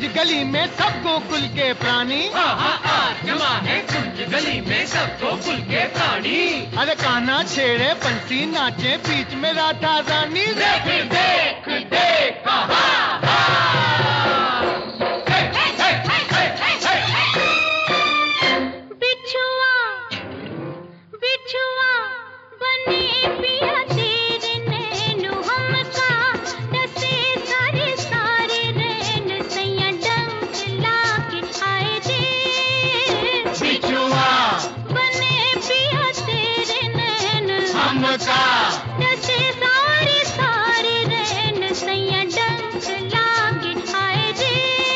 गली में सब गोकुल के प्राणी। जमा है कुंज गली में सब गोकुल के प्राणी। अरे कान्हा छेड़े बंसी नाचे बीच में राधा रानी। देख देख देख बिछुआ बिछुआ बने पिया तेरे नैन हमका, डसे सारे सारे रैन सैया डंक लाके आए रे। बिछुआ बने पिया तेरे नैन हमका, डसे सारे सारे रैन सैया डंक लाके आए रे।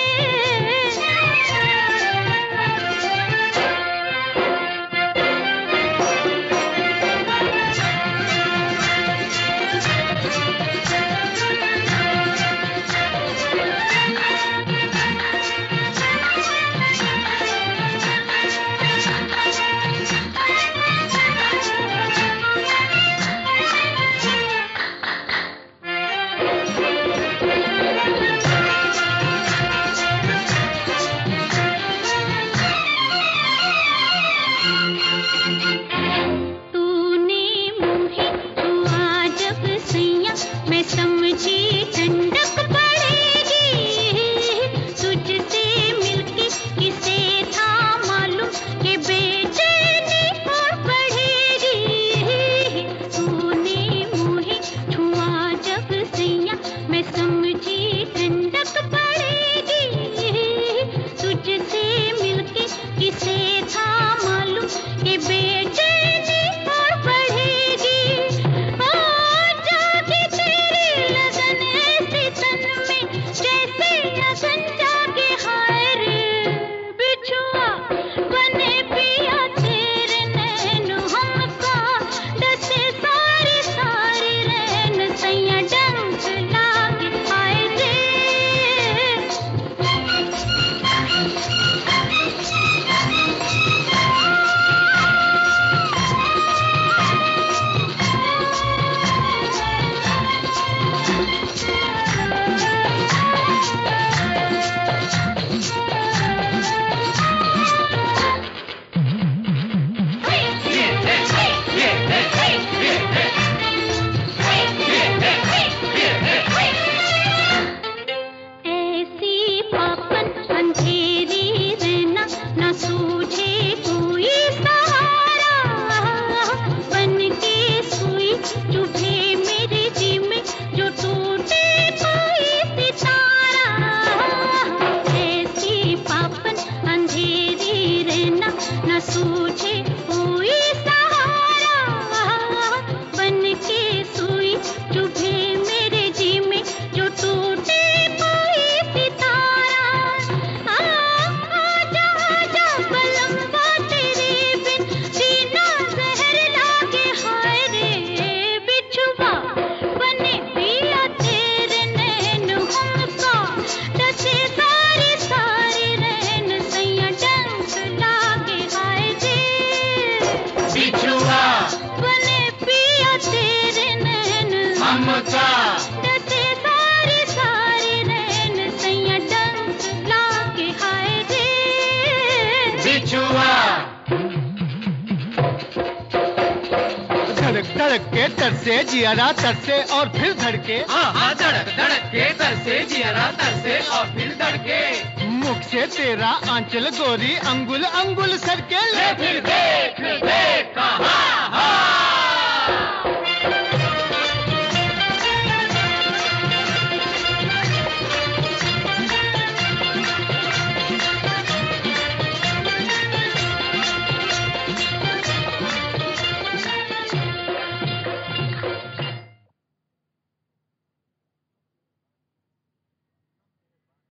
तूने मुझे छुआ जब सैया, मैं समझी ठंडक पड़ेगी। तुझसे मिलके किसे था मालूम कि बेचैनी और बढ़ेगी। तूने मुझे छुआ जब सैया, मैं समझी ठंडक पड़ेगी। तुझसे मिलके किसे था मालूम कि बेचैनी और बढ़ेगी। ओ जागे तेरी लगन ऐसे तन में, जैसे अगन जागे हाय रे। बिछुआ बने पिया तेरे नैन हमका, डसे सारे सारे रैन सैया डंक लागे हाय रे। ऐसी पापन अंधेरी रहना, न सूझे कोई सहारा। बन के सुई चुभे मेरे जी में, जो टूटे कोई सितारा। ऐसी पापन अंधेरी रहना, न सूझे कोई सहारा। बन के सुई चुभे मेरे जी में, जो टूटे कोई सितारा। आजा आजा बलम्बा तेरे बिन, जीना जहर लागे हाय रे। बिछुआ बने पिया तेरे नैन हमका, डसे सारे सारे रैन सैया डंक लागे हाय रे। बिछुआ बने पिया तेरे नैन हमका, डसे सारे सारे रैन सैया डंक लागे हाय रे। बिछुआ धड़क धड़क के तरसे जियारा तरसे और फिर धड़के। धड़क धड़क के तरसे जियरा तरसे और फिर धड़के। मुख से तेरा आंचल गोरी अंगुल अंगुल सरके। फिर देख देख